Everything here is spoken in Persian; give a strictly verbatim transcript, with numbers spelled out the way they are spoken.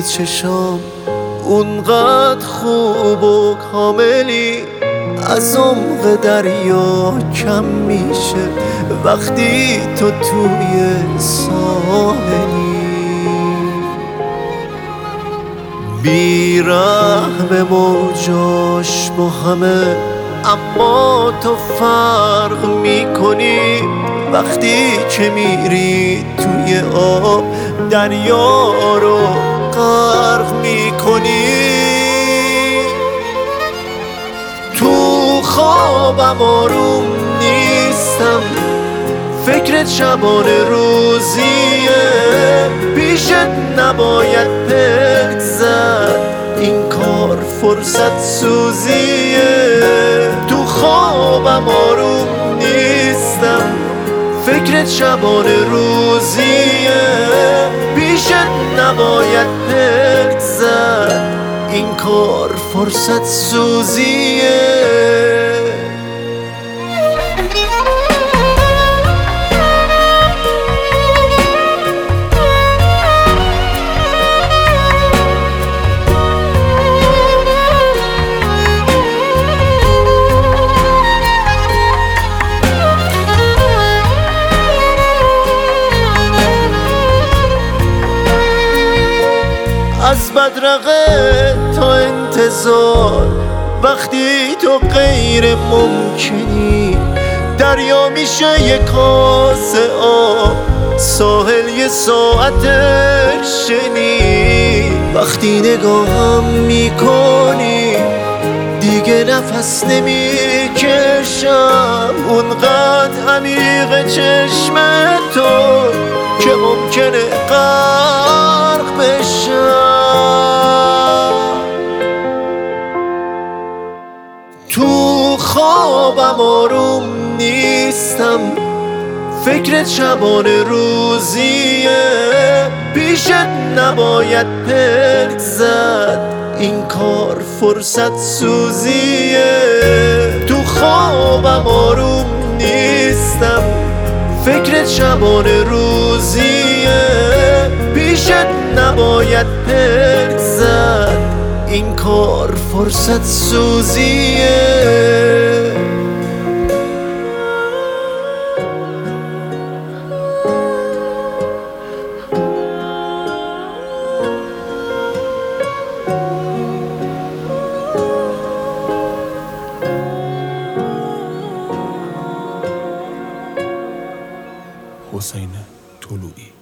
چشام اونقدر خوب و کاملی، از عمق دریا کم میشه وقتی تو توی ساحلی. بی‌رحم موجاش با همه، اما تو فرق میکنی وقتی که میری توی آب دریا رو غرق میکنی. تو خوابم آروم نیستم، فکرت شبانه روزیه، پیشت نباید پلک زد، این کار فرصت سوزیه. تو خوابم آروم نیستم، فکرت شبانه روزیه، پیشت نباید پلک زد، این کار فرصت سوزیه. از بدرقه تا انتظار، وقتی تو غیر ممکنی، دریا میشه یه کاسه آب، ساحل یه ساعت شنی. وقتی نگاهم میکنی دیگه نفس نمیکشم، اونقدر عمیق چشم تو که ممکنه غرق بشم. تو خوابم آروم نیستم، فکرت شبانه روزیه، پیشت نباید پلک زد، این کار فرصت سوزیه. تو خوابم آروم نیستم، فکرت شبانه روزیه، پیشت نباید پلک زد، این کار فرصت سوزیه. حسین طلوعی.